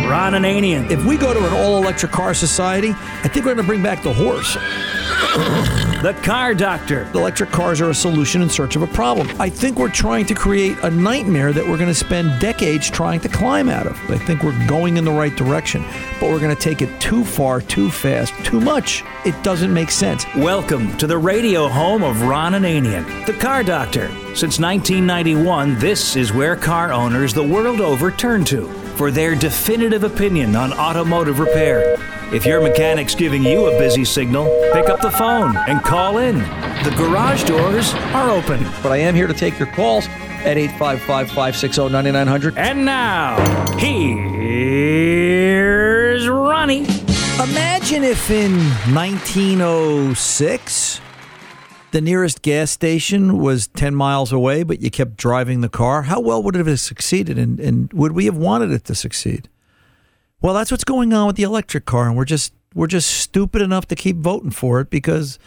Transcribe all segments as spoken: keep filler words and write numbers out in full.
Ron Ananian. If we go to an all-electric car society, I think we're going to bring back the horse. The Car Doctor. Electric cars are a solution in search of a problem. I think we're trying to create a nightmare that we're going to spend decades trying to climb out of. I think we're going in the right direction, but we're going to take it too far, too fast, too much. It doesn't make sense. Welcome to the radio home of Ron Ananian, the Car Doctor. Since nineteen ninety-one, this is where car owners the world over turn to for their definitive opinion on automotive repair. If your mechanic's giving you a busy signal, pick up the phone and call in. The garage doors are open. But I am here to take your calls at eight five five, five six zero, nine nine zero zero. And now, here's Ronnie. Imagine if in nineteen oh six, the nearest gas station was ten miles away, but you kept driving the car. How well would it have succeeded, and, and would we have wanted it to succeed? Well, that's what's going on with the electric car, and we're just we're just stupid enough to keep voting for it because,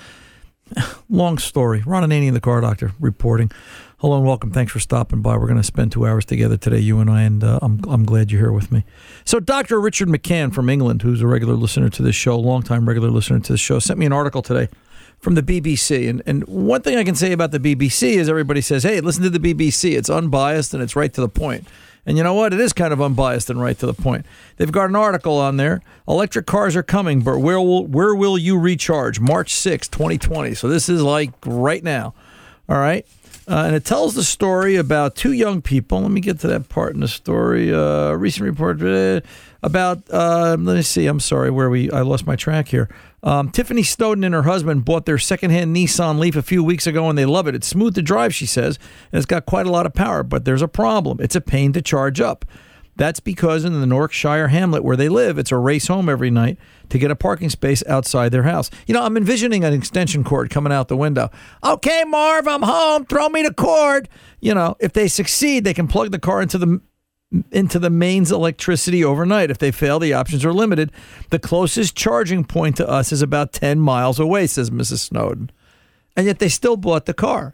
long story. Ron Ananian, the Car Doctor, reporting. Hello and welcome. Thanks for stopping by. We're going to spend two hours together today, you and I, and uh, I'm I'm glad you're here with me. So Doctor Richard McCann from England, who's a regular listener to this show, longtime regular listener to this show, sent me an article today from the B B C. And, and one thing I can say about the B B C is everybody says, hey, listen to the B B C. It's unbiased and it's right to the point. And you know what? It is kind of unbiased and right to the point. They've got an article on there. Electric cars are coming, but where will where will you recharge? March sixth, twenty twenty. So this is like right now. All right. Uh, and it tells the story about two young people. Let me get to that part in the story. Uh, recent report uh, about, uh, let me see, I'm sorry, where we, I lost my track here. Um, Tiffany Snowden and her husband bought their secondhand Nissan Leaf a few weeks ago, and they love it. It's smooth to drive, she says, and it's got quite a lot of power, but there's a problem. It's a pain to charge up. That's because in the Norfolkshire hamlet where they live, it's a race home every night to get a parking space outside their house. You know, I'm envisioning an extension cord coming out the window. Okay, Marv, I'm home. Throw me the cord. You know, if they succeed, they can plug the car into the into the mains electricity overnight. If they fail, the options are limited. The closest charging point to us is about ten miles away, says Missus Snowden. And yet they still bought the car.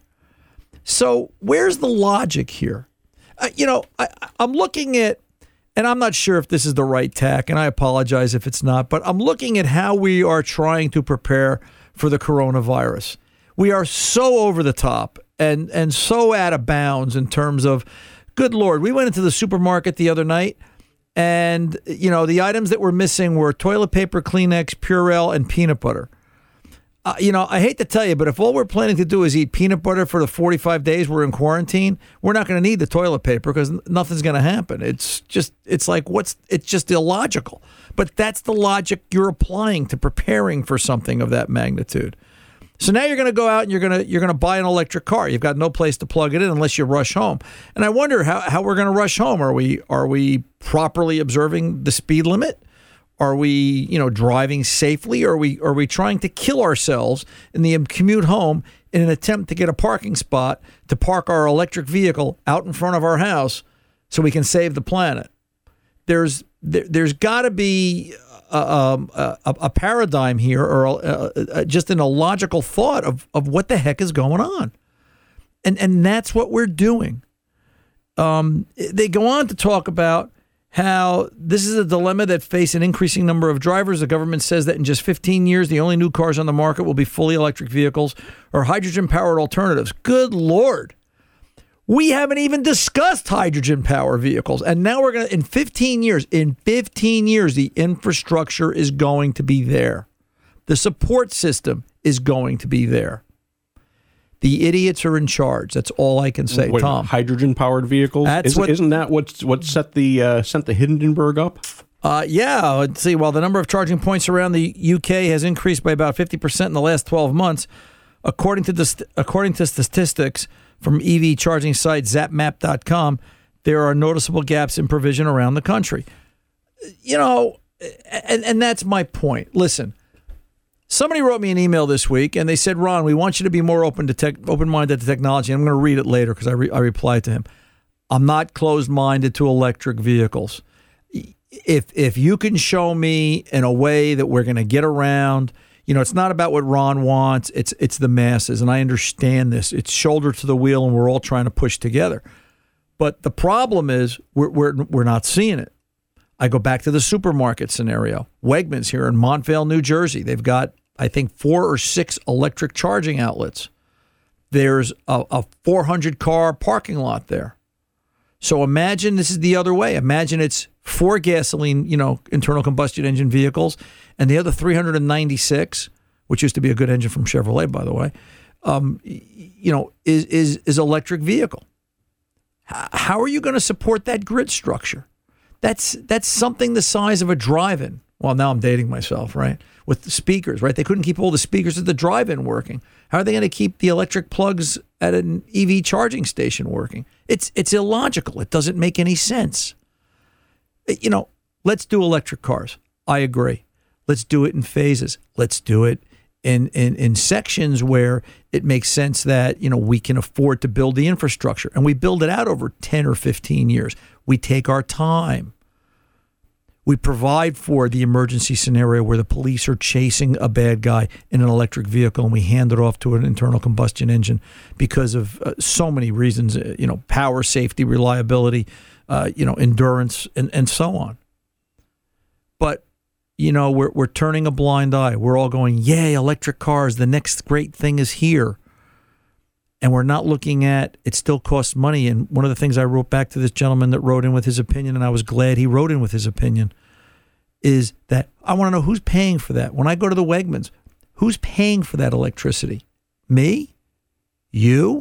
So where's the logic here? Uh, you know, I, I'm looking at, and I'm not sure if this is the right tack, and I apologize if it's not, but I'm looking at how we are trying to prepare for the coronavirus. We are so over the top and, and so out of bounds in terms of, good Lord, we went into the supermarket the other night, and, you know, the items that were missing were toilet paper, Kleenex, Purell, and peanut butter. Uh, you know, I hate to tell you, but if all we're planning to do is eat peanut butter for the forty-five days we're in quarantine, we're not going to need the toilet paper because nothing's going to happen. It's just, it's like, what's, it's just illogical. But that's the logic you're applying to preparing for something of that magnitude. So now you're going to go out and you're going to you're going to buy an electric car. You've got no place to plug it in unless you rush home. And I wonder how, how we're going to rush home. Are we are we properly observing the speed limit? Are we, you know, driving safely? Or are we are we trying to kill ourselves in the commute home in an attempt to get a parking spot to park our electric vehicle out in front of our house so we can save the planet? There's there, there's got to be a, a, a paradigm here, or a, a, just an illogical thought of of what the heck is going on, and and that's what we're doing. Um, they go on to talk about how this is a dilemma that face an increasing number of drivers. The government says that in just fifteen years, the only new cars on the market will be fully electric vehicles or hydrogen-powered alternatives. Good Lord. We haven't even discussed hydrogen-powered vehicles. And now we're going to, in fifteen years, in fifteen years, the infrastructure is going to be there. The support system is going to be there. The idiots are in charge. That's all I can say, Wait, Tom. Hydrogen-powered vehicles? That's isn't, what, isn't that what what set the uh, sent the Hindenburg up? Uh, yeah. Let's see. Well, the number of charging points around the U K has increased by about fifty percent in the last twelve months, according to the according to statistics from E V charging site zap map dot com. There are noticeable gaps in provision around the country. You know, and and that's my point. Listen. Somebody wrote me an email this week, and they said, Ron, we want you to be more open to tech, open-minded to technology. I'm going to read it later because I, re- I replied to him. I'm not closed-minded to electric vehicles. If if you can show me in a way that we're going to get around, you know, it's not about what Ron wants. It's it's the masses, and I understand this. It's shoulder to the wheel, and we're all trying to push together. But the problem is we're we're we're not seeing it. I go back to the supermarket scenario. Wegmans here in Montvale, New Jersey. They've got, I think, four or six electric charging outlets. There's a, a four hundred car parking lot there. So imagine this is the other way. Imagine it's four gasoline, you know, internal combustion engine vehicles, and the other three hundred ninety-six, which used to be a good engine from Chevrolet, by the way, um, you know, is is is electric vehicle. H- how are you going to support that grid structure? That's that's something the size of a drive-in. Well, now I'm dating myself, right? With the speakers, right? They couldn't keep all the speakers at the drive-in working. How are they going to keep the electric plugs at an E V charging station working? It's it's illogical. It doesn't make any sense. You know, let's do electric cars. I agree. Let's do it in phases. Let's do it in in in sections where it makes sense that, you know, we can afford to build the infrastructure, and we build it out over ten or fifteen years. We take our time. We provide for the emergency scenario where the police are chasing a bad guy in an electric vehicle, and we hand it off to an internal combustion engine because of uh, so many reasons, uh, you know, power, safety, reliability, uh, you know, endurance, and, and so on. But, you know, we're we're turning a blind eye. We're all going, yay, electric cars, the next great thing is here. And we're not looking at, it still costs money. And one of the things I wrote back to this gentleman that wrote in with his opinion, and I was glad he wrote in with his opinion, is that I want to know who's paying for that. When I go to the Wegmans, who's paying for that electricity? Me? You?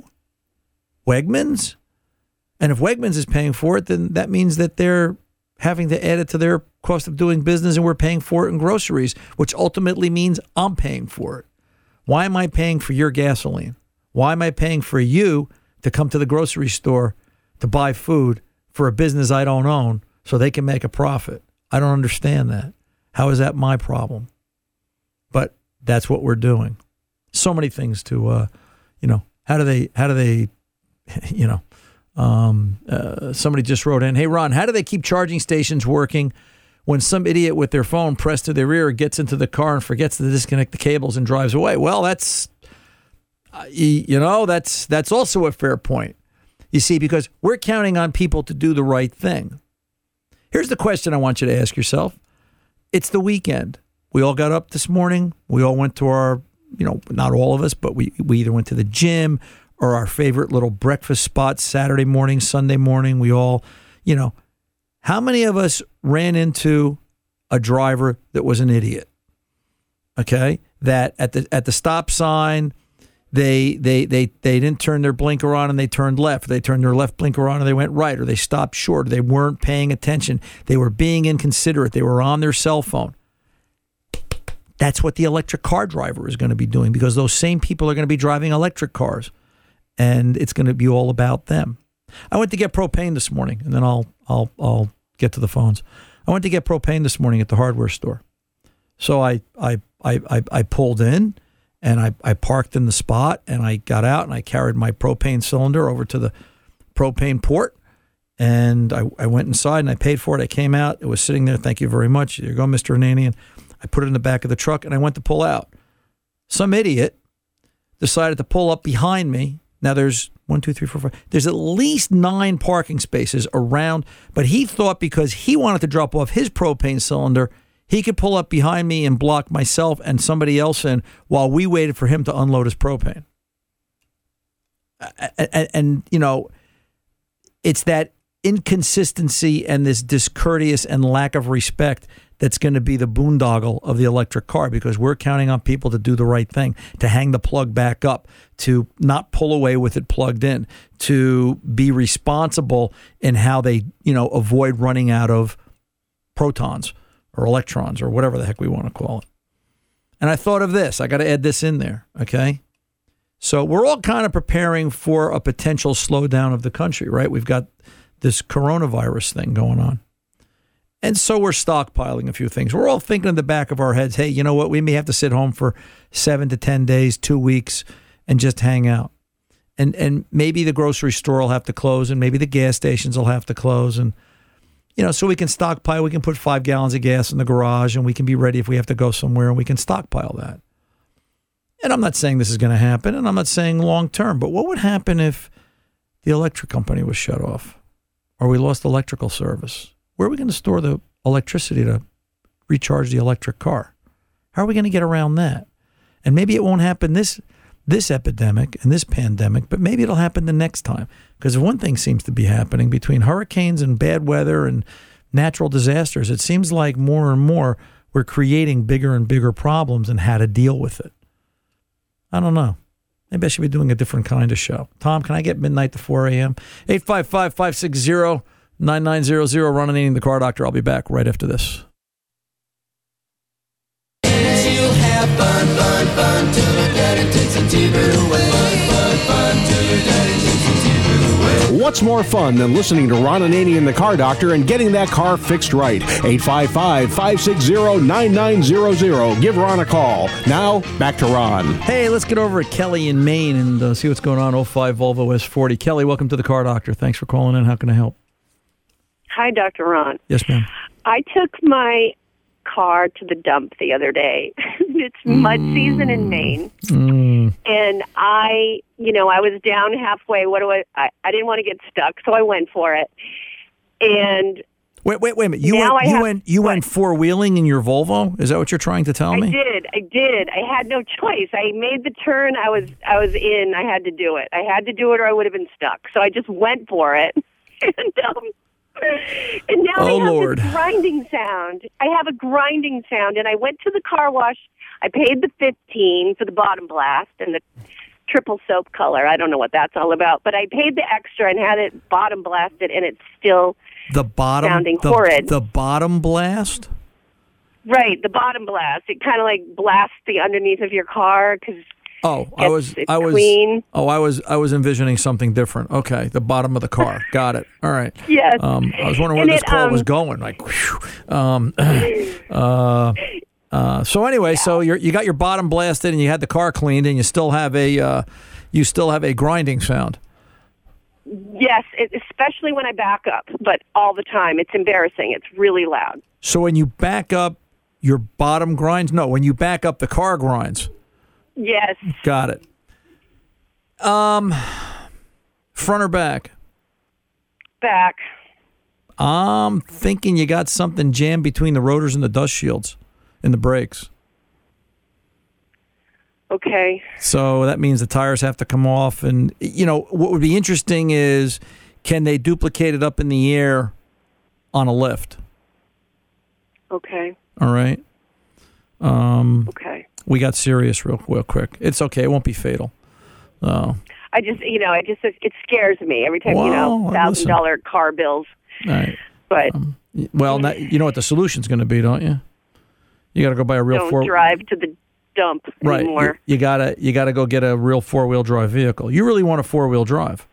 Wegmans? And if Wegmans is paying for it, then that means that they're having to add it to their cost of doing business, and we're paying for it in groceries, which ultimately means I'm paying for it. Why am I paying for your gasoline? Why am I paying for you to come to the grocery store to buy food for a business I don't own so they can make a profit? I don't understand that. How is that my problem? But that's what we're doing. So many things to, uh, you know, how do they, how do they, you know, um, uh, somebody just wrote in, hey, Ron, how do they keep charging stations working when some idiot with their phone pressed to their ear gets into the car and forgets to disconnect the cables and drives away? Well, that's, uh, you know, that's that's also a fair point. You see, because we're counting on people to do the right thing. Here's the question I want you to ask yourself. It's the weekend. We all got up this morning. We all went to our, you know, not all of us, but we, we either went to the gym or our favorite little breakfast spot Saturday morning, Sunday morning. We all, you know, how many of us ran into a driver that was an idiot? Okay, that at the at the stop sign, they they they they didn't turn their blinker on and they turned left. They turned their left blinker on and they went right, or they stopped short. Or they weren't paying attention. They were being inconsiderate. They were on their cell phone. That's what the electric car driver is going to be doing, because those same people are going to be driving electric cars, and it's going to be all about them. I went to get propane this morning, and then I'll I'll I'll get to the phones. I went to get propane this morning at the hardware store. So I I I I, I pulled in, and I, I parked in the spot, and I got out, and I carried my propane cylinder over to the propane port, and I, I went inside, and I paid for it. I came out. It was sitting there. Thank you very much. There you go, Mister Ananian. I put it in the back of the truck, and I went to pull out. Some idiot decided to pull up behind me. Now there's one, two, three, four, five. There's at least nine parking spaces around, but he thought because he wanted to drop off his propane cylinder, he could pull up behind me and block myself and somebody else in while we waited for him to unload his propane. And, and you know, it's that inconsistency and this discourteous and lack of respect that's going to be the boondoggle of the electric car, because we're counting on people to do the right thing, to hang the plug back up, to not pull away with it plugged in, to be responsible in how they, you know, avoid running out of protons or electrons or whatever the heck we want to call it. And I thought of this. I got to add this in there, okay? So we're all kind of preparing for a potential slowdown of the country, right? We've got this coronavirus thing going on. And so we're stockpiling a few things. We're all thinking in the back of our heads, hey, you know what? We may have to sit home for seven to ten days, two weeks, and just hang out. And and maybe the grocery store will have to close, and maybe the gas stations will have to close. And, you know, so we can stockpile. We can put five gallons of gas in the garage, and we can be ready if we have to go somewhere, and we can stockpile that. And I'm not saying this is going to happen, and I'm not saying long term, but what would happen if the electric company was shut off, or we lost electrical service? Where are we going to store the electricity to recharge the electric car. How are we going to get around that? And maybe it won't happen this this epidemic and this pandemic, but maybe it'll happen the next time. Because one thing seems to be happening between hurricanes and bad weather and natural disasters, it seems like more and more we're creating bigger and bigger problems and how to deal with it. I don't know. Maybe I should be doing a different kind of show. Tom, can I get midnight to four a.m.? eight five five, five six zero, nine nine zero zero, Ron Ananian, the Car Doctor. I'll be back right after this. You have fun, fun, fun till your daddy takes a T-bird away. Fun, fun, fun till your daddy takes a T-bird away. What's more fun than listening to Ron Ananian, the Car Doctor, and getting that car fixed right? eight five five, five six zero, nine nine zero zero. Give Ron a call. Now, back to Ron. Hey, let's get over at Kelly in Maine and uh, see what's going on. oh five Volvo S forty. Kelly, welcome to the Car Doctor. Thanks for calling in. How can I help? Hi, Doctor Ron. Yes, ma'am. I took my car to the dump the other day. It's mud season in Maine. Mm. And I, you know, I was down halfway. What do I, I, I didn't want to get stuck, so I went for it. And Wait, wait, wait a minute. You now went, I you have- went, you what? went four-wheeling in your Volvo? Is that what you're trying to tell I me? did. I did. I had no choice. I made the turn. I was I was in. I had to do it. I had to do it or I would have been stuck. So I just went for it. and, um, and now Oh, I have Lord. this grinding sound. I have a grinding sound. And I went to the car wash. I paid the fifteen for the bottom blast and the triple soap color. I don't know what that's all about. But I paid the extra and had it bottom blasted, and it's still The bottom, sounding the, horrid. the bottom blast? right. The bottom blast. It kind of like blasts the underneath of your car because Oh, I It's- was, it's I was, clean. oh, I was, I was envisioning something different. Okay, the bottom of the car. Got it. All right. Yes. Um, I was wondering where And this it, call um, was going. Like, whew. um, uh, uh, so anyway, so you you got your bottom blasted and you had the car cleaned and you still have a, uh, you still have a grinding sound. Yes, it, especially when I back up, but all the time. It's embarrassing. It's really loud. So when you back up, your bottom grinds. No, when you back up, the car grinds. Yes. Got it. Um, front or back? Back. I'm thinking you got something jammed between the rotors and the dust shields and the brakes. Okay. So that means the tires have to come off. And, you know, what would be interesting is can they duplicate it up in the air on a lift? Okay. All right. Um, Okay. we got serious real, real quick. It's okay. It won't be fatal. Oh, I just, you know, it just it scares me every time, you Well, know, listen. thousand dollar car bills. all right. But Well, now, you know what the solution's going to be, don't you? You got to go buy a real don't four. drive to the dump Right. You, anymore. you gotta you gotta go get a real four wheel drive vehicle. You really want a four wheel drive.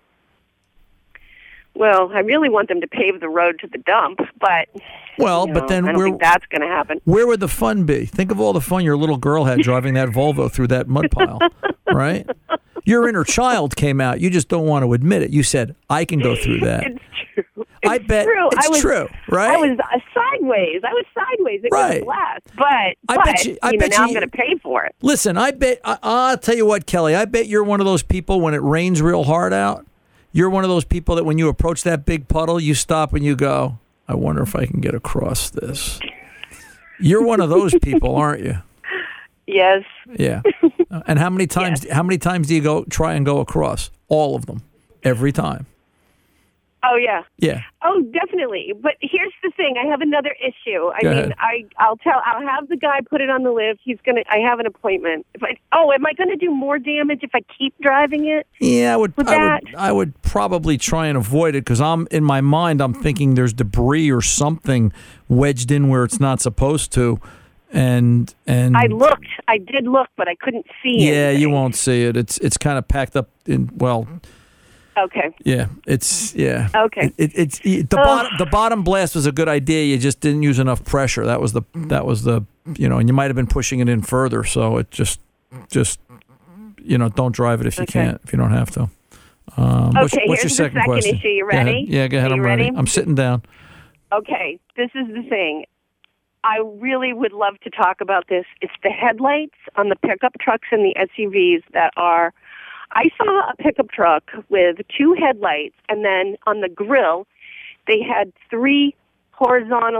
Well, I really want them to pave the road to the dump, but Well, you but know, then I don't where think that's going to happen. where would the fun be? Think of all the fun your little girl had driving that Volvo through that mud pile, right? Your inner child came out. You just don't want to admit it. You said, "I can go through that." It's true. It's I bet true. it's I was, true, right? I was uh, sideways. I was sideways. It was Right. a blast. But, I but bet you- I you know, bet now you- I'm going to pay for it. Listen, I bet I, I'll tell you what, Kelly. I bet you're one of those people when it rains real hard out. You're one of those people that when you approach that big puddle, you stop and you go, "I wonder if I can get across this." You're one of those people, aren't you? Yes. Yeah. And how many times? How many times do you go try and go across? All of them, every time. Oh, yeah. Yeah. Oh, definitely. But here's the thing. I have another issue. I Go mean, ahead. I, I'll tell, I'll have the guy put it on the lift. He's going to, I have an appointment. If I, oh, am I going to do more damage if I keep driving it? Yeah, I would. With I that- would. I would probably try and avoid it because I'm in my mind. I'm thinking there's debris or something wedged in where it's not supposed to, and and I looked. I did look, but I couldn't see yeah, anything. you won't see it. It's it's kind of packed up in well. Okay. Yeah, it's yeah. Okay. It, it, it's it, the Ugh. bottom. The bottom blast was a good idea. You just didn't use enough pressure. That was the that was the you know, and you might have been pushing it in further. So it just just you know, don't drive it if you Okay. can't if you don't have to. Um, what's, Okay, what's your here's the second, second question? issue. You Go ahead. ready? Yeah, go ahead. Are I'm you ready. ready? I'm sitting down. Okay. This is the thing. I really would love to talk about this. It's the headlights on the pickup trucks and the S U Vs that are. I saw a pickup truck with two headlights, and then on the grill, they had three horizontal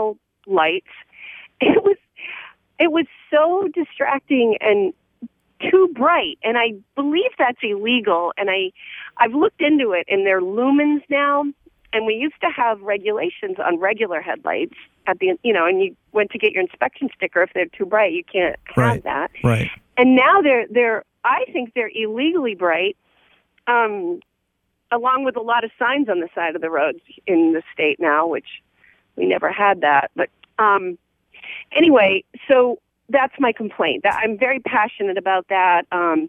lights. It was it was so distracting and too bright, and I believe that's illegal. And I I've looked into it, and they're lumens now. And we used to have regulations on regular headlights at the, you know, and you went to get your inspection sticker. If they're too bright, you can't have right. that. Right. And now they're, they're, I think they're illegally bright, um, along with a lot of signs on the side of the roads in the state now, which we never had that. But um, anyway, so that's my complaint. That I'm very passionate about that. Um,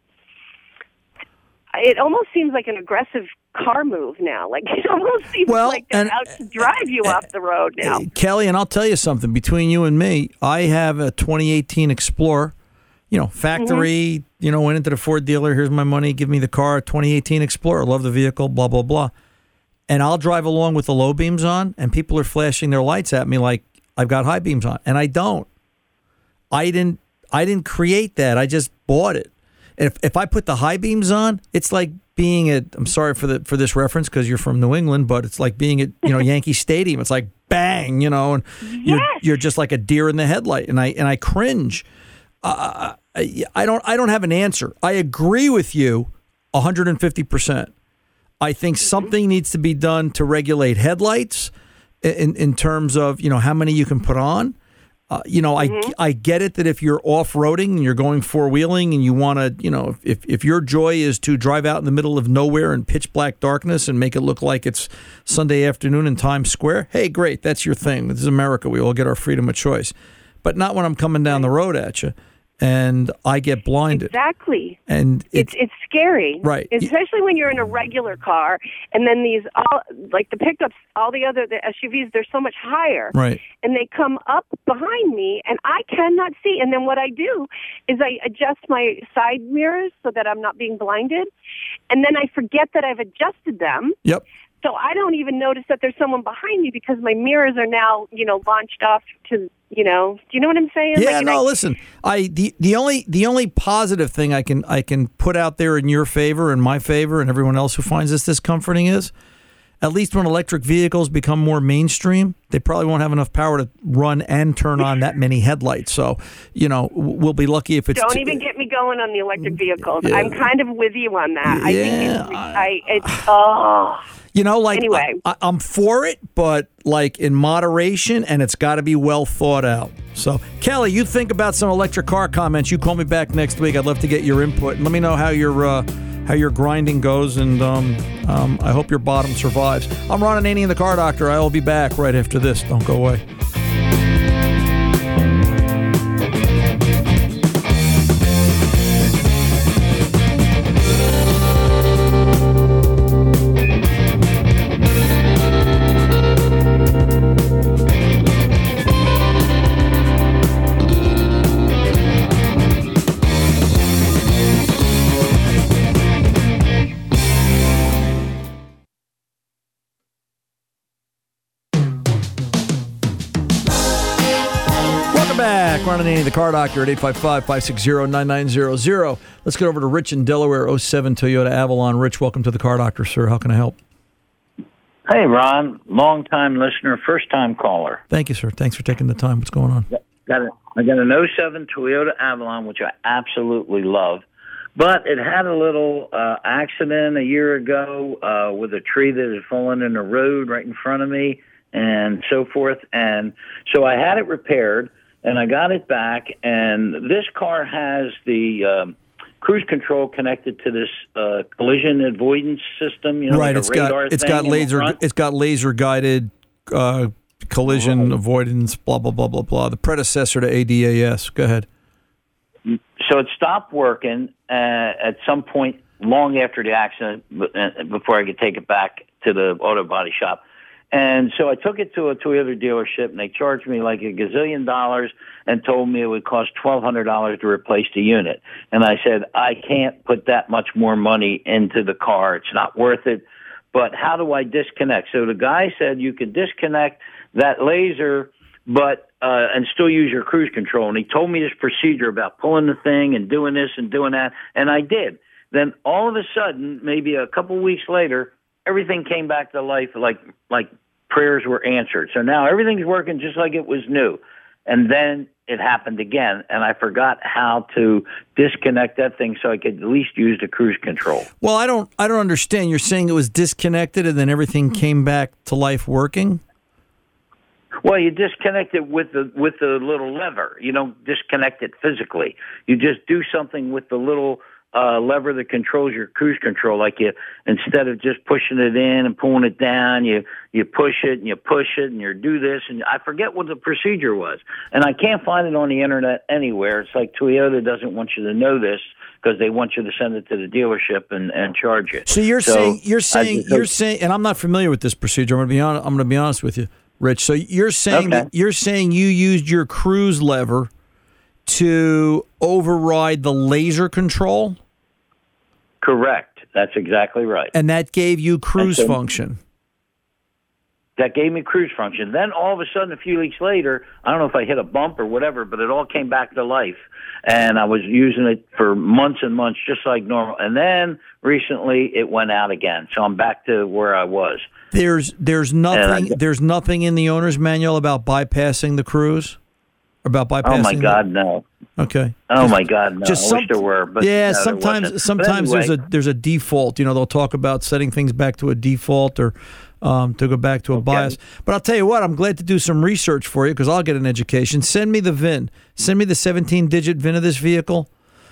it almost seems like an aggressive car move now. Like it almost seems well, like they're and, out to drive you uh, off the road now. Kelly, and I'll tell you something. Between you and me, I have a twenty eighteen Explorer. You know, factory. Mm-hmm. You know, went into the Ford dealer. Here's my money. Give me the car. twenty eighteen Explorer. Love the vehicle. Blah blah blah. And I'll drive along with the low beams on, and people are flashing their lights at me like I've got high beams on, and I don't. I didn't. I didn't create that. I just bought it. If if I put the high beams on, it's like being at, I'm sorry for the for this reference because you're from New England, but it's like being at, you know, Yankee Stadium. It's like bang, you know, and yes. you're, you're just like a deer in the headlight, and I and I cringe. Uh, I, I don't I don't have an answer. I agree with you one hundred fifty percent. I think something needs to be done to regulate headlights in in terms of, you know, how many you can put on. Uh, you know, mm-hmm. I I get it that if you're off-roading and you're going four-wheeling and you want to, you know, if if your joy is to drive out in the middle of nowhere in pitch black darkness and make it look like it's Sunday afternoon in Times Square, hey, great, that's your thing. This is America. We all get our freedom of choice. But not when I'm coming down the road at you and I get blinded. Exactly. And it, it's it's scary. Right. Especially when you're in a regular car and then these, all like the pickups, all the other the S U Vs, they're so much higher. Right. And they come up behind me and I cannot see. And then what I do is I adjust my side mirrors so that I'm not being blinded. And then I forget that I've adjusted them. Yep. So I don't even notice that there's someone behind me because my mirrors are now, you know, launched off to, you know, do you know what I'm saying? Yeah, like, no, I, listen. I the, the only the only positive thing I can I can put out there in your favor and my favor and everyone else who finds this discomforting is, at least when electric vehicles become more mainstream, they probably won't have enough power to run and turn on that many headlights. So, you know, we'll be lucky if it's... Don't t- even get me going on the electric vehicles. Yeah. I'm kind of with you on that. Yeah, I think it's... I, it's oh... You know, like, anyway. I, I'm for it, but like in moderation, and it's got to be well thought out. So, Kelly, you think about some electric car comments. You call me back next week. I'd love to get your input. And let me know how your uh, how your grinding goes, and um, um, I hope your bottom survives. I'm Ron Ananian, the Car Doctor. I will be back right after this. Don't go away. Ron Ananian, the Car Doctor, at eight five five, five six zero, nine nine zero zero. Let's get over to Rich in Delaware, oh seven Toyota Avalon. Rich, welcome to the Car Doctor, sir. How can I help? Hey, Ron. Long-time listener, first-time caller. Thank you, sir. Thanks for taking the time. What's going on? Got a, I got an oh seven Toyota Avalon, which I absolutely love. But it had a little uh, accident a year ago uh, with a tree that had fallen in the road right in front of me and so forth. And so I had it repaired. And I got it back, and this car has the um, cruise control connected to this uh, collision avoidance system. You know, right, like it's got it's got laser it's got laser guided uh, collision oh. avoidance. Blah blah blah blah blah. The predecessor to A D A S. Go ahead. So it stopped working uh, at some point long after the accident, before I could take it back to the auto body shop. And so I took it to a Toyota dealership, and they charged me like a gazillion dollars and told me it would cost twelve hundred dollars to replace the unit. And I said, I can't put that much more money into the car. It's not worth it. But how do I disconnect? So the guy said you could disconnect that laser but uh, and still use your cruise control. And he told me this procedure about pulling the thing and doing this and doing that, and I did. Then all of a sudden, maybe a couple weeks later, everything came back to life like like prayers were answered. So now everything's working just like it was new. And then it happened again, and I forgot how to disconnect that thing so I could at least use the cruise control. Well, I don't I don't understand. You're saying it was disconnected and then everything came back to life working? Well, you disconnect it with the with the little lever. You don't disconnect it physically. You just do something with the little uh, lever that controls your cruise control. Like you, instead of just pushing it in and pulling it down, you you push it and you push it and you do this. And I forget what the procedure was, and I can't find it on the internet anywhere. It's like Toyota doesn't want you to know this because they want you to send it to the dealership and, and charge it. So you're so saying you're saying just, you're saying, and I'm not familiar with this procedure. I'm going to be on. I'm going to be honest with you, Rich. So you're saying okay. that you're saying you used your cruise lever to override the laser control? Correct. That's exactly right. And that gave you cruise so, function. That gave me cruise function. Then all of a sudden, a few weeks later, I don't know if I hit a bump or whatever, but it all came back to life. And I was using it for months and months, just like normal. And then recently, it went out again. So I'm back to where I was. There's there's nothing I, there's nothing in the owner's manual about bypassing the cruise? About bypassing? Oh my God, the, no. Okay. Oh just, my God, no. Just I some, wish there were, but yeah. no, sometimes sometimes anyway. there's a there's a default. You know, they'll talk about setting things back to a default or um, to go back to a okay. bias. But I'll tell you what, I'm glad to do some research for you because I'll get an education. Send me the V I N. Send me the seventeen digit V I N of this vehicle,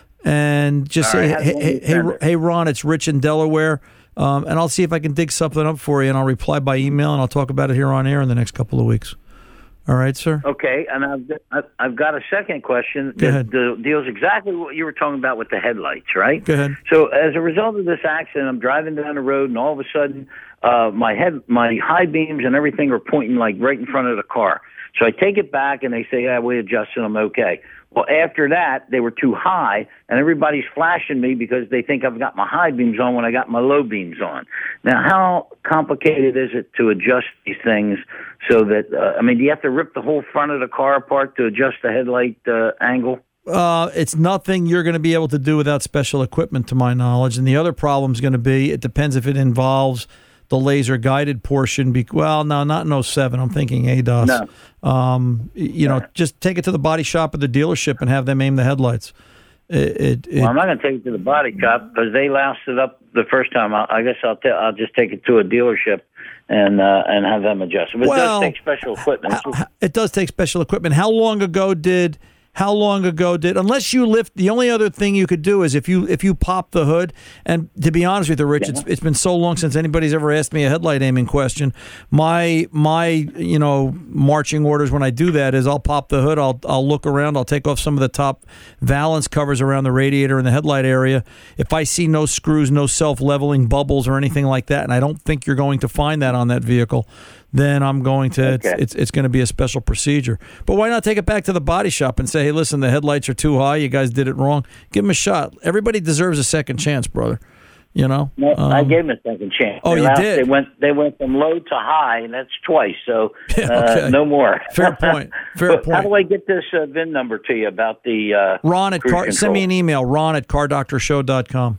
and just All say, right, hey, hey, hey, hey, Ron, it's Rich in Delaware. Um, and I'll see if I can dig something up for you, and I'll reply by email, and I'll talk about it here on air in the next couple of weeks. All right, sir? Okay, and I've, I've got a second question Go that ahead. the, deals exactly what you were talking about with the headlights, right? Go ahead. So as a result of this accident, I'm driving down the road, and all of a sudden, uh, my head, my high beams and everything are pointing like right in front of the car. So I take it back, and they say, yeah, we adjusted them okay. Well, after that, they were too high, and everybody's flashing me because they think I've got my high beams on when I got my low beams on. Now, how complicated is it to adjust these things so that, uh, I mean, do you have to rip the whole front of the car apart to adjust the headlight uh, angle? Uh, it's nothing you're going to be able to do without special equipment, to my knowledge. And the other problem is going to be, it depends if it involves the laser-guided portion. Be, well, no, not in oh seven. I'm thinking A D O S. No. Um, you know, just take it to the body shop or the dealership and have them aim the headlights. It, it, it, Well, I'm not going to take it to the body shop because they loused it up the first time. I, I guess I'll t- I'll just take it to a dealership and uh, and have them adjust it. But well, it does take special equipment. It does take special equipment. How long ago did... How long ago did, unless you lift, the only other thing you could do is if you if you pop the hood, and to be honest with you, Rich, yeah. it's, it's been so long since anybody's ever asked me a headlight aiming question. My, my you know, marching orders when I do that is I'll pop the hood, I'll I'll look around, I'll take off some of the top valance covers around the radiator and the headlight area. If I see no screws, no self-leveling bubbles or anything like that, and I don't think you're going to find that on that vehicle, then I'm going to, okay. it's, it's it's going to be a special procedure. But why not take it back to the body shop and say, hey, listen, the headlights are too high. You guys did it wrong. Give them a shot. Everybody deserves a second chance, brother. You know? No, um, I gave them a second chance. Oh, they you loused, did? They went, they went from low to high, and that's twice, so yeah, okay. uh, no more. Fair point. Fair but point. How do I get this uh, V I N number to you about the uh, Ron at car, send me an email, ron at car doctor show dot com.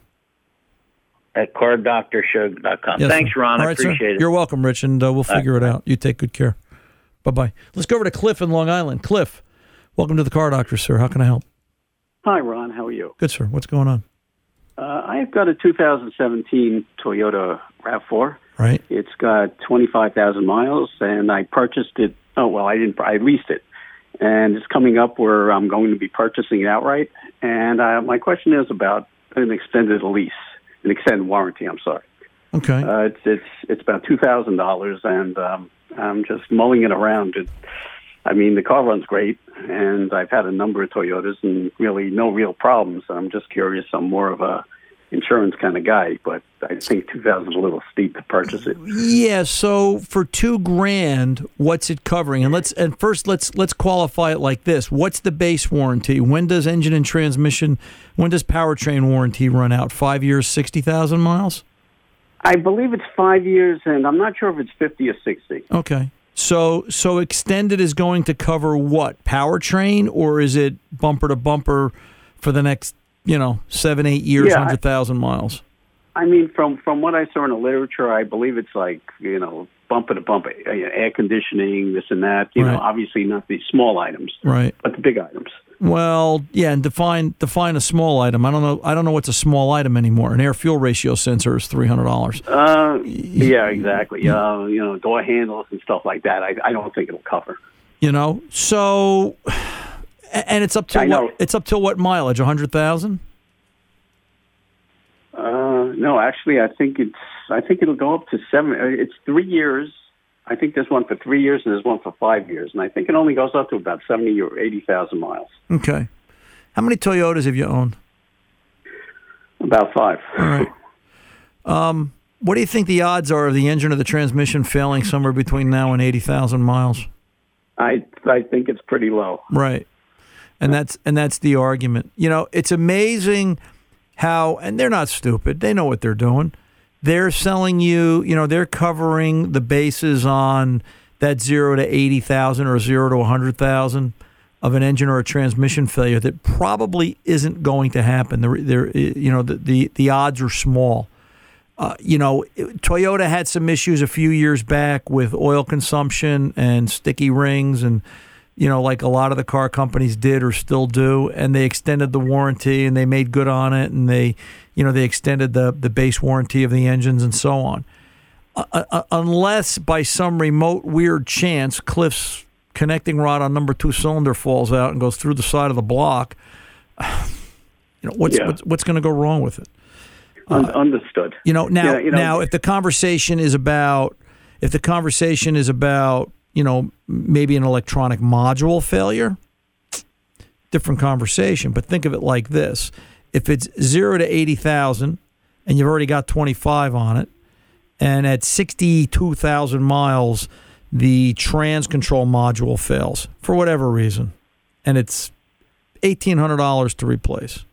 At car doctor show dot com. Yes, Thanks, Ron. All I right, appreciate sir. it. You're welcome, Rich, and uh, we'll figure right. it out. You take good care. Bye-bye. Let's go over to Cliff in Long Island. Cliff, welcome to the Car Doctor, sir. How can I help? Hi, Ron. How are you? Good, sir. What's going on? Uh, I've got a two thousand seventeen Toyota RAV four. Right. It's got twenty-five thousand miles, and I purchased it. Oh, well, I didn't. I leased it. And it's coming up where I'm going to be purchasing it outright. And uh, my question is about an extended lease, an extended warranty, I'm sorry. Okay. Uh, it's it's it's about two thousand dollars, and um, I'm just mulling it around. It, I mean, the car runs great, and I've had a number of Toyotas, and really no real problems. I'm just curious. I'm more of a insurance kind of guy, but I think two thousand is a little steep to purchase it. Yeah. So for two grand, what's it covering? And let's and first let's let's qualify it like this: what's the base warranty? When does engine and transmission? When does powertrain warranty run out? Five years, sixty thousand miles. I believe it's five years, and I'm not sure if it's fifty or sixty. Okay. So so extended is going to cover what? Powertrain, or is it bumper to bumper for the next, you know, seven, eight years, Yeah, one hundred thousand miles? I mean, from, from what I saw in the literature, I believe it's like, you know, bumper to bumper, uh, air conditioning, this and that. You Right. know, obviously not the small items, Right. but the big items. Well, yeah, and define define a small item. I don't know. I don't know what's a small item anymore. An air fuel ratio sensor is three hundred dollars. Uh, yeah, exactly. Uh, you know, door handles and stuff like that. I, I don't think it'll cover. You know, so and it's up to I know. what? It's up to what mileage? A hundred thousand? Uh, no, actually, I think it's. I think it'll go up to seven. uh, It's three years. I think there's one for three years and there's one for five years, and I think it only goes up to about seventy or eighty thousand miles. Okay. How many Toyotas have you owned? About five. All right. Um, what do you think the odds are of the engine or the transmission failing somewhere between now and eighty thousand miles? I I think it's pretty low. Right. And that's and that's the argument. You know, it's amazing how, and they're not stupid. They know what they're doing. They're selling you, you know, they're covering the bases on that zero to eighty thousand or zero to one hundred thousand of an engine or a transmission failure that probably isn't going to happen. They're, they're, you know, the, the, the odds are small. Uh, you know, Toyota had some issues a few years back with oil consumption and sticky rings, and, you know, like a lot of the car companies did or still do, and they extended the warranty and they made good on it, and they, you know, they extended the, the base warranty of the engines and so on. Uh, uh, unless by some remote weird chance Cliff's connecting rod on number two cylinder falls out and goes through the side of the block, you know, what's Yeah. what's, what's going to go wrong with it? Un- understood. You know, now, Yeah, you know- now, if the conversation is about, if the conversation is about, you know, maybe an electronic module failure, different conversation. But think of it like this: if it's zero to eighty thousand, and you've already got twenty-five on it, and at sixty-two thousand miles, the trans control module fails for whatever reason, and it's eighteen hundred dollars to replace.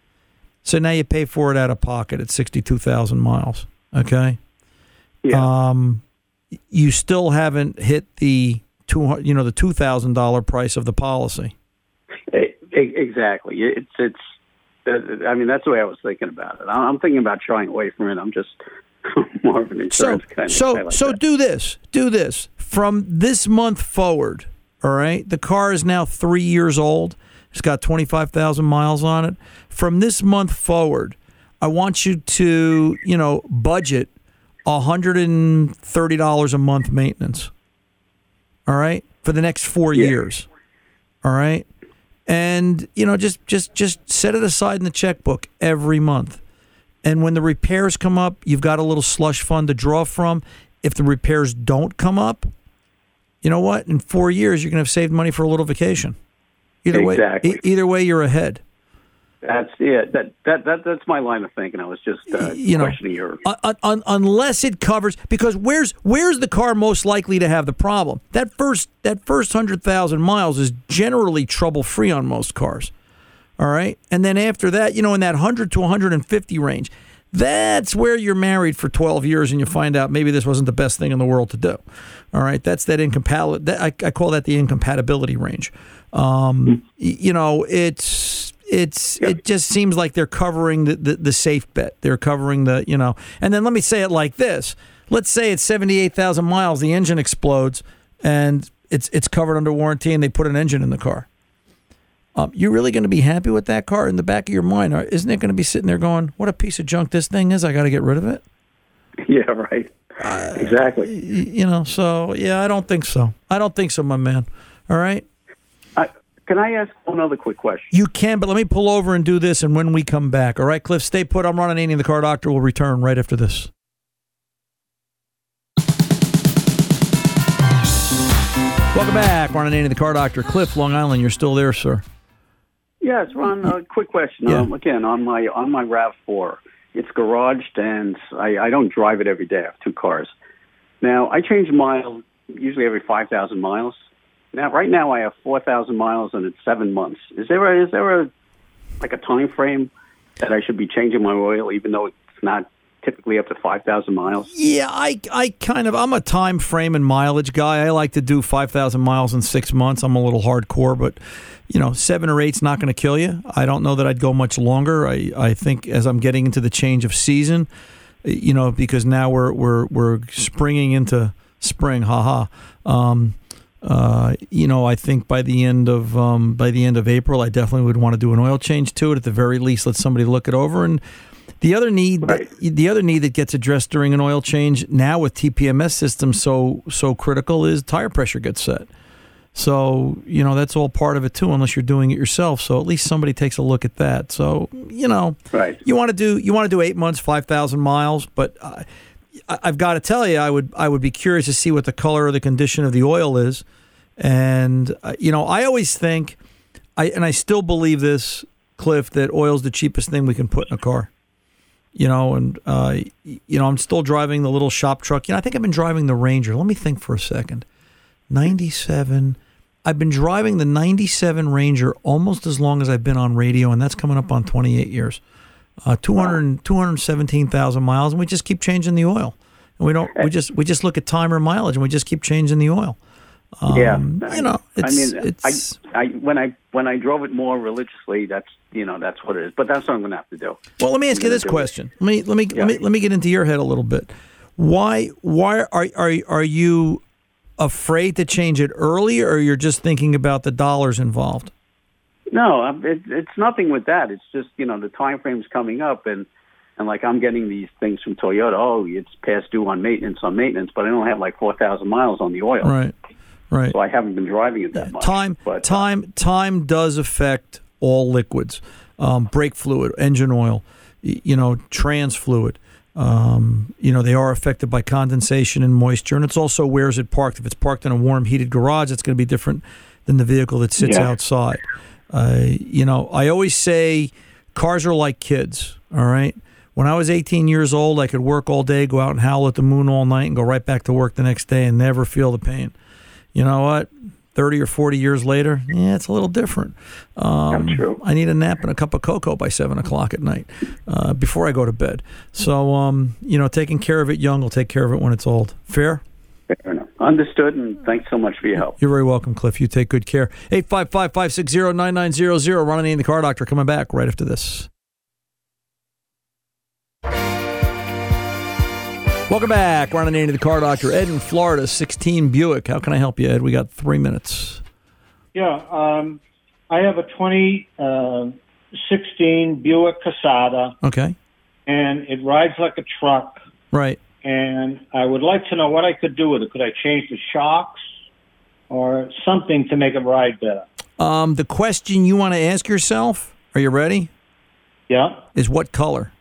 So now you pay for it out of pocket at sixty-two thousand miles, okay? Yeah. Um, you still haven't hit the two, you know, the two thousand dollars price of the policy. E- e- exactly. It's it's. Uh, I mean, that's the way I was thinking about it. I'm I'm thinking about shying away from it. I'm just more of an So, insurance kind of so, guy like so that. do this. Do this from this month forward. All right. The car is now three years old. It's got twenty-five thousand miles on it. From this month forward, I want you to, you know, budget one hundred thirty dollars a month maintenance. All right, for the next four Yeah. years. All right, and you know, just just just set it aside in the checkbook every month. And when the repairs come up, you've got a little slush fund to draw from. If the repairs don't come up, you know what? In four years, you're going to have saved money for a little vacation. Either Exactly. way, e- either way, you're ahead. That's yeah. That that that that's my line of thinking. I was just uh, You know, questioning your. Un- un- unless it covers, because where's where's the car most likely to have the problem? That first that first hundred thousand miles is generally trouble free on most cars. All right, and then after that, you know, in that hundred to one hundred and fifty range, that's where you're married for twelve years and you find out maybe this wasn't the best thing in the world to do. All right, that's that incompatibility. That, I, I call that the incompatibility range. Um, y- you know, it's it's it just seems like they're covering the, the, the safe bet. They're covering the, you know, and then let me say it like this. Let's say it's seventy-eight thousand miles, the engine explodes, and it's it's covered under warranty, and they put an engine in the car. Um, you're really going to be happy with that car? In the back of your mind, or isn't it going to be sitting there going, what a piece of junk this thing is, I got to get rid of it? Yeah, right. Exactly. Y- You know, so, yeah, I don't think so. I don't think so, my man. All right? I, can I ask one other quick question? You can, but let me pull over and do this, and when we come back, all right, Cliff, stay put. I'm Ron Ananian, the Car Doctor. Will return right after this. Welcome back. Ron Ananian, the Car Doctor. Cliff, Long Island, you're still there, sir. Yes, Ron. A quick question. Yeah. Um, again, on my on my RAV four, it's garaged, and I, I don't drive it every day. I have two cars. Now, I change miles usually every five thousand miles. Now, right now, I have four thousand miles, and it's seven months. Is there a, is there a like a time frame that I should be changing my oil, even though it's not typically up to five thousand miles? Yeah, I, I kind of, I'm a time frame and mileage guy. I like to do five thousand miles in six months. I'm a little hardcore, but, you know, seven or eight's not going to kill you. I don't know that I'd go much longer. I, I think as I'm getting into the change of season, you know, because now we're, we're, we're springing into spring, haha. Um, uh, you know, I think by the end of um, by the end of April, I definitely would want to do an oil change to it. At the very least, let somebody look it over. And the other need, Right. that, the other need that gets addressed during an oil change now with T P M S systems so so critical is tire pressure gets set. So, you know, that's all part of it too, unless you're doing it yourself. So at least somebody takes a look at that. So, you know, Right. you want to do you want to do eight months, five thousand miles, but uh, I, I've got to tell you, I would I would be curious to see what the color or the condition of the oil is. And uh, you know, I always think, I and I still believe this, Cliff, that oil's the cheapest thing we can put in a car. You know, and uh, you know, I'm still driving the little shop truck. You know, I think I've been driving the Ranger. Let me think for a second. ninety-seven. I've been driving the ninety-seven Ranger almost as long as I've been on radio, and that's coming up on twenty-eight years. Uh, two hundred, two hundred seventeen thousand miles, and we just keep changing the oil. And we don't. We just we just look at time or mileage, and we just keep changing the oil. Um, yeah, you know, it's, I mean, it's, I, I when I when I drove it more religiously, that's you know that's what it is. But that's what I'm going to have to do. Well, let me ask I'm you gonna this do it. question. Let me let me Yeah. let me let me get into your head a little bit. Why why are are are you afraid to change it early, or you're just thinking about the dollars involved? No, I'm- it, it's nothing with that. It's just you know the time frame's coming up, and and like I'm getting these things from Toyota. Oh, it's past due on maintenance on maintenance, but I don't have like four thousand miles on the oil. Right. Right. So I haven't been driving it that much. Time, but, time, time does affect all liquids. Um, brake fluid, engine oil, y- you know, trans fluid. Um, you know, they are affected by condensation and moisture, and it's also where is it parked. If it's parked in a warm, heated garage, it's going to be different than the vehicle that sits Yeah. outside. Uh, you know, I always say cars are like kids. All right. When I was eighteen years old, I could work all day, go out and howl at the moon all night, and go right back to work the next day and never feel the pain. You know what? thirty or forty years later, yeah, it's a little different. Um, That's true. I need a nap and a cup of cocoa by seven o'clock at night uh, before I go to bed. So, um, you know, taking care of it young will take care of it when it's old. Fair? Fair enough. Understood, and thanks so much for your help. You're very welcome, Cliff. You take good care. eight five five, five six zero, nine nine zero zero. Ron Ananian, the Car Doctor, coming back right after this. Welcome back. Ron Ananian, the Car Doctor. Ed in Florida, sixteen Buick. How can I help you, Ed? We got three minutes. Yeah, um, I have a twenty sixteen Buick Casada, Okay. and it rides like a truck. Right. And I would like to know what I could do with it. Could I change the shocks or something to make it ride better? Um, the question you want to ask yourself, are you ready, Yeah, is what color?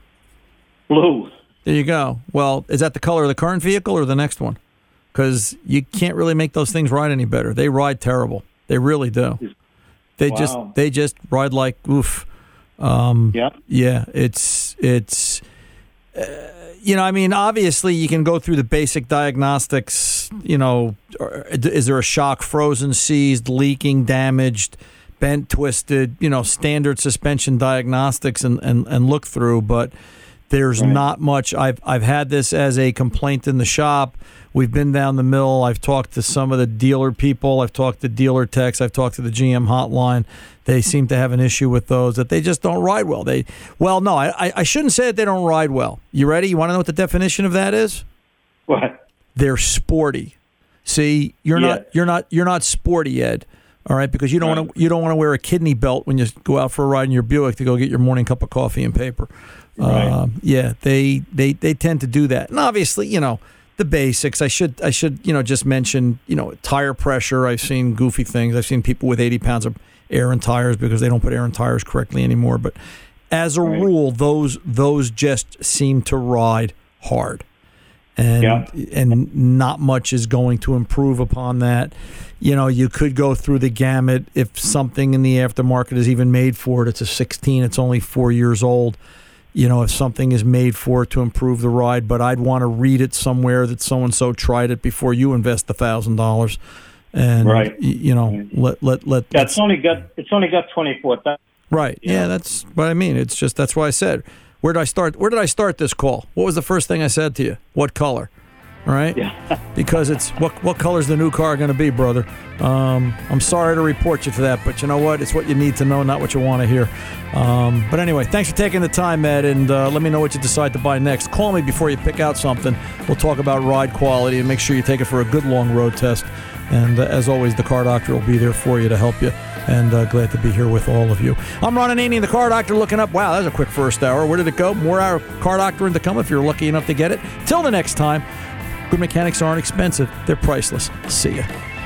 blue. There you go. Well, is that the color of the current vehicle or the next one? Because you can't really make those things ride any better. They ride terrible. They really do. They Wow. just they just ride like oof. Um, Yeah. Yeah, it's it's. Uh, you know, I mean, obviously, you can go through the basic diagnostics. You know, or- is there a shock, frozen, seized, leaking, damaged, bent, twisted? You know, standard suspension diagnostics and and, and look through, but. There's Right. not much. I've I've had this as a complaint in the shop. We've been down the mill. I've talked to some of the dealer people. I've talked to dealer techs. I've talked to the G M hotline. They seem to have an issue with those, that they just don't ride well. They well, no, I I shouldn't say that they don't ride well. You ready? You want to know what the definition of that is? What? They're sporty. See, you're Yeah. not you're not you're not sporty, Ed. All right, because you don't want to you don't want to wear a kidney belt when you go out for a ride in your Buick to go get your morning cup of coffee and paper. Right. Um, yeah, they, they they tend to do that, and obviously, you know, the basics. I should I should you know just mention you know tire pressure. I've seen goofy things. I've seen people with eighty pounds of air in tires because they don't put air in tires correctly anymore. But as a Right. rule, those those just seem to ride hard. And Yeah. and not much is going to improve upon that. You know, you could go through the gamut. If something in the aftermarket is even made for it, it's a sixteen, it's only four years old. You know, if something is made for it to improve the ride, but I'd want to read it somewhere that so-and-so tried it before you invest the thousand dollars. And, Right. y- you know, Right. let, let, let, Yeah, it's only got it's only got twenty-four thousand. right. Yeah. Yeah. That's what I mean. It's just, that's why I said, where did I start? Where did I start this call? What was the first thing I said to you? What color? right? Yeah. Because it's what what color's the new car going to be, brother? Um, I'm sorry to report you to that, but you know what? It's what you need to know, not what you want to hear. Um, but anyway, thanks for taking the time, Ed, and uh, let me know what you decide to buy next. Call me before you pick out something. We'll talk about ride quality and make sure you take it for a good long road test. And uh, as always, the Car Doctor will be there for you to help you. And uh, glad to be here with all of you. I'm Ron Ananian, the Car Doctor, looking up. Wow, that was a quick first hour. Where did it go? More hour Car Doctor to come if you're lucky enough to get it. Till the next time, good mechanics aren't expensive. They're priceless. See ya.